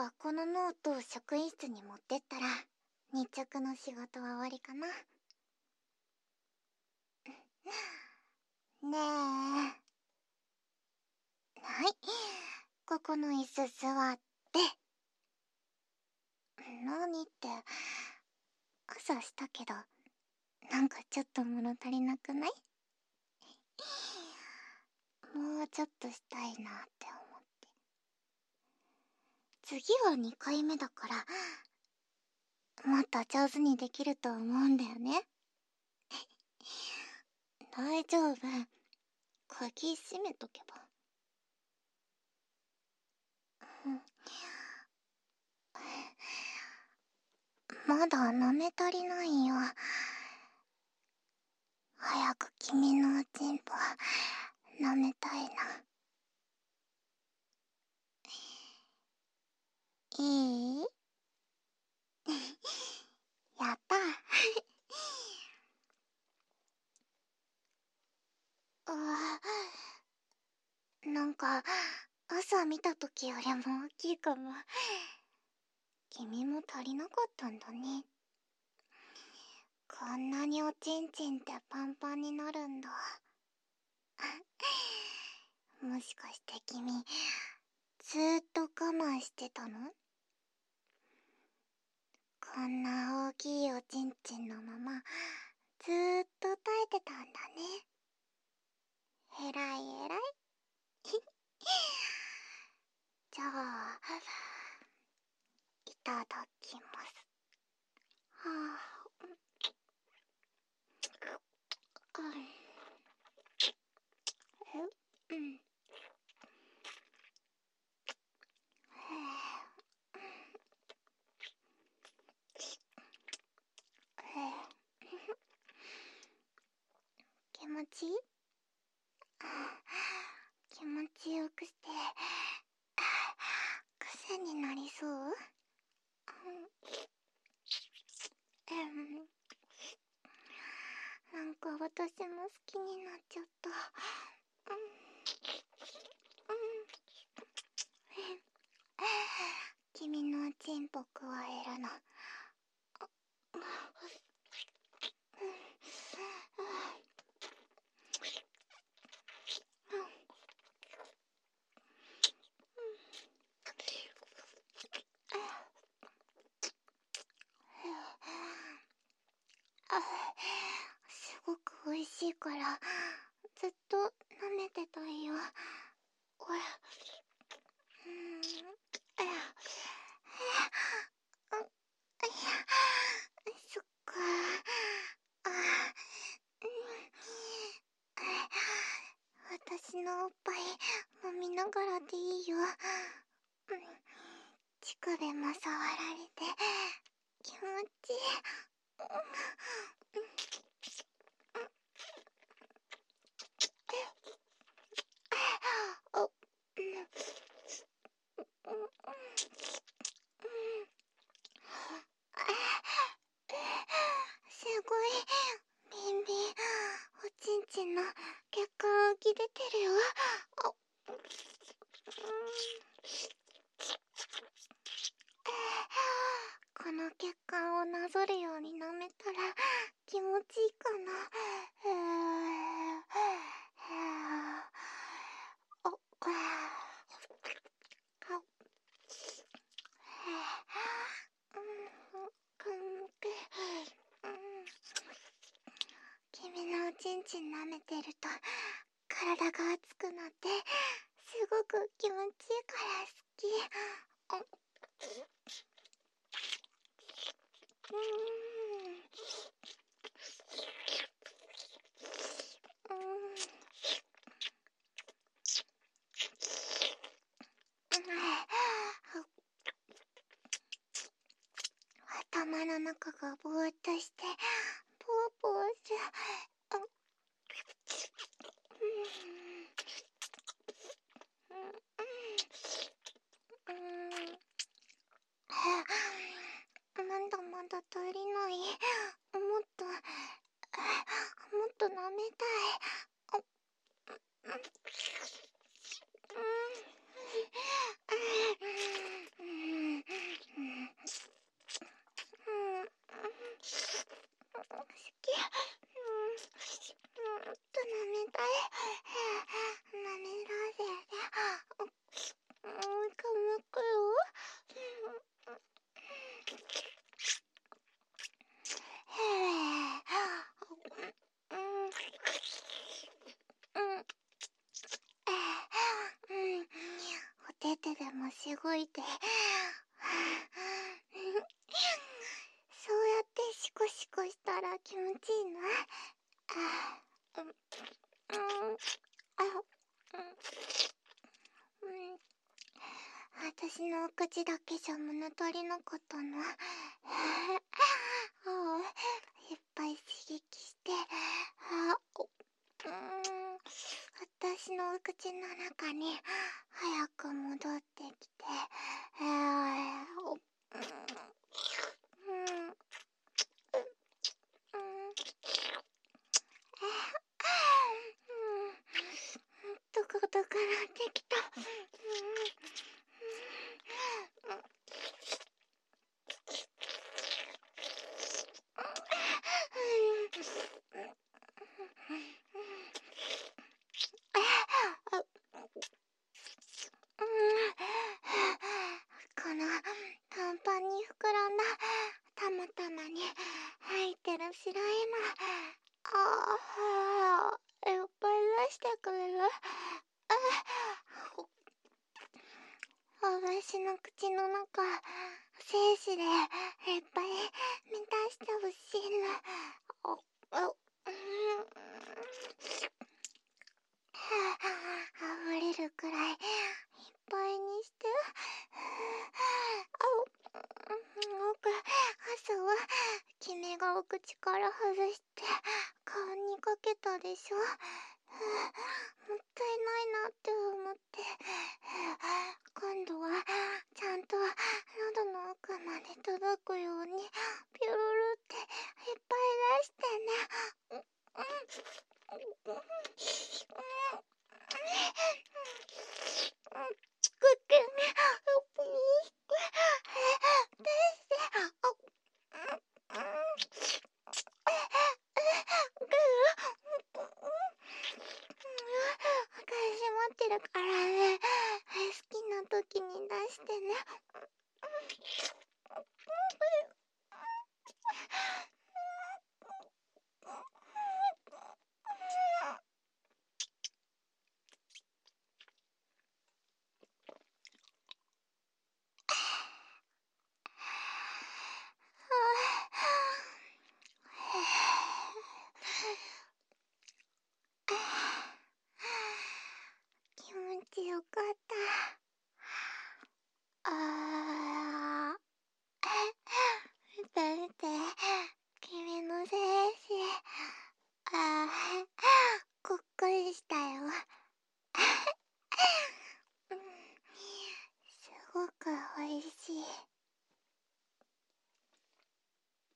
このノートを職員室に持ってったら日直の仕事は終わりかな。ねえ。はい、ここの椅子座って。何って朝したけど、なんかちょっと物足りなくない？もうちょっとしたいなって思って。次は2回目だからもっと上手にできると思うんだよね。大丈夫、鍵閉めとけば。まだ舐め足りないよ。早く君のおちんぽ舐めたいな。いい？やったなんか朝見た時よりも大きいかも。君も足りなかったんだね。こんなにおちんちんってパンパンになるんだ。もしかして君ずーっと我慢してたの？こんな大きいおちんちんのままずーっと耐えてたんだね。えらいえらい。じゃあいただきます。はあ、うん。気持ちいい？気持ちよくして癖になりそう？なんか私も好きになっちゃった。君のチンポくわえるの。すごく美味しいからずっと舐めてたいよ。そっか。私のおっぱい揉みながらでいいよ。乳首も触られて気持ちいい。すごいビンビンおちんちんの血管浮き出てるよ。この血管をなぞるように舐めたら気持ちいいかな。君のおちんちん舐めてると体が熱くなってすごく気持ちいいから好き。頭の中がぼーっとしてポーポーする。なんだまだ足りない。もっと舐めたい。 をしごいてそうやってシコシコしたら気持ちいいな。あ、うん、あ、私のお口だけじゃ物足りなかったの。いっぱい刺激して、私のお口の中に早く戻ってきて、どこどからってきた。このパンパンに膨らんだたまたまに入ってる白いの、いっぱい出してくれる？私の口の中、精子でいっぱい満たしてほしいの。溢れるくらいいっぱいにして。朝は君がお口から外して顔にかけたでしょ。もったいないなって思って、今度はちゃんと喉の奥まで届くようにピュルルっていっぱい出してね。作ってね。プリーズ。出して。私待ってるからね。好きな時に出してね。気持ちよかった。見て見て、君の精子、こっくりしたよ。すごくおいしい。